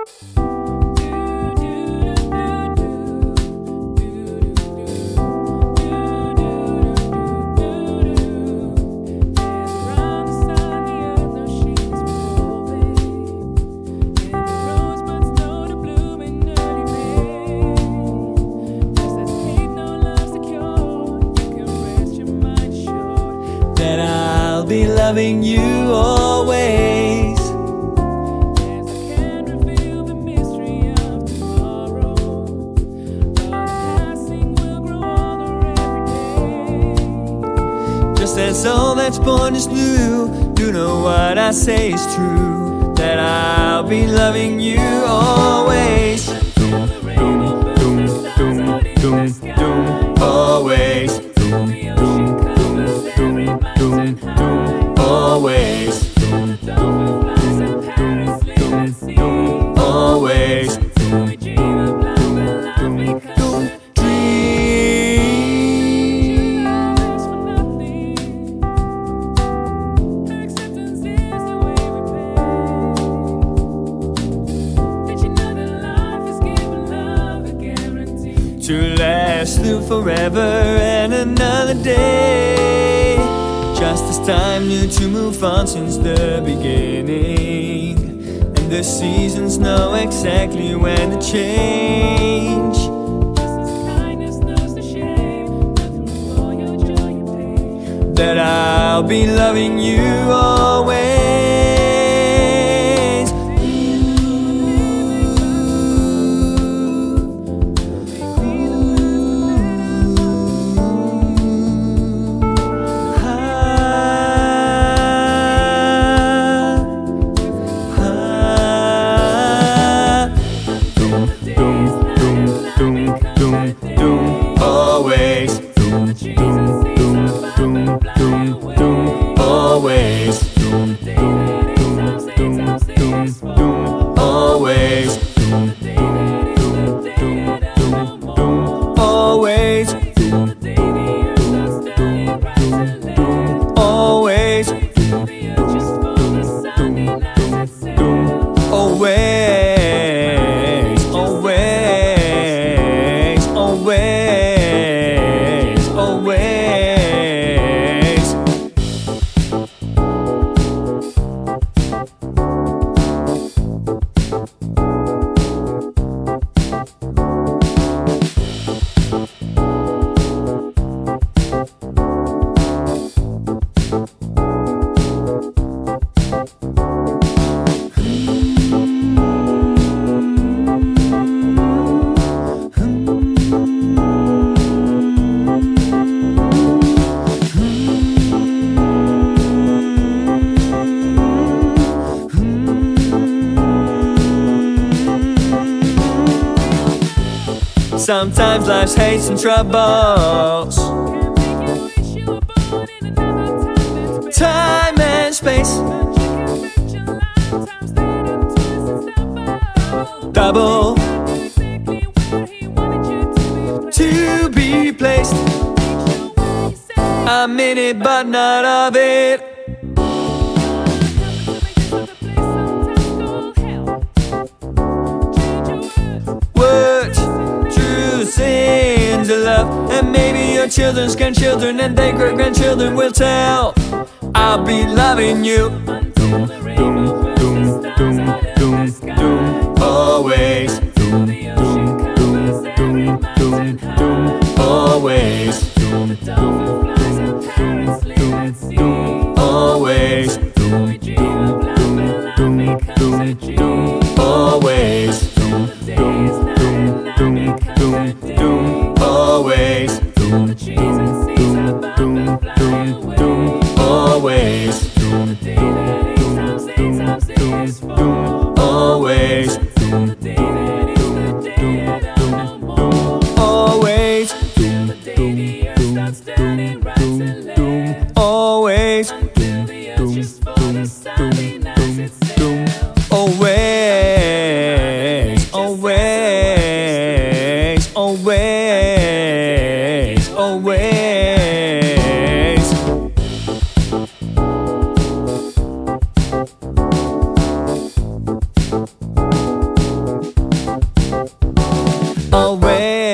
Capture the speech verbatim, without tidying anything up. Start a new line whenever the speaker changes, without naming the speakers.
That I'll be loving you always.
As I can't reveal the mystery of tomorrow, but passing will grow older every day.
Just as all that's born is new, you know what I say is true. That I'll be loving you always.
Until the rainbow burns the stars out in the sky.
Always.
The ocean covers every mountain high.
Always.
The dolphin flies and parrots live at sea.
Always.
We dream of love and love becomes a
Dream.
ask for nothing. Acceptance is the way we pay. Did you know that life is given love a guarantee?
To last through forever and another day. Just as time knew to move on since the beginning, and the seasons know exactly when to change.
Just as kindness knows the shame, but through all your joy and pain.
That I'll be loving you always. Always. Always. Always. Always. Always. Always. Always. Always. Always. Sometimes life's hates and troubles,
Can't make you wish you were born in another time and space.
time and space,
But you can bet your lifetime's dead and twist and step out.
double
God knew exactly where He wanted you to be placed.
to be placed.
Make sure what you say.
I'm in it, but not of it. Words, truth, into love, and maybe your children's grandchildren and their great grandchildren will tell. I'll be loving you
Until the rainbow burns the stars out in the sky.
always.
The ocean covers every mountain high.
Always.
The dolphin flies and parrots live at sea.
Always.
We dream of love and love becomes a dream.
Always.
The day is night and night becomes a day.
Always.
The trees and seas above and fly away.
Always.
The day that is times eight times is four.
Always.
The day that is the day that no more.
Always.
The day the earth starts turning right and left.
Always.
Until the earth just for the sun denies itself.
Always. Always. Always. Always. always.